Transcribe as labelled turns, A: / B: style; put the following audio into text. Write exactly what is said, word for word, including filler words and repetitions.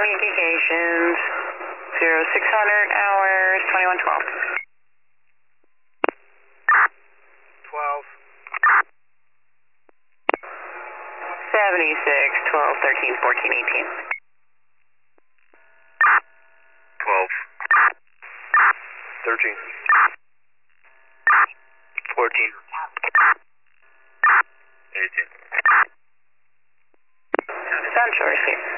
A: communications, zero six hundred hours, twenty-one twelve.
B: twelve.
A: seventy-six, twelve, thirteen, fourteen, eighteen.
B: twelve. thirteen. fourteen. eighteen.
A: Central receive.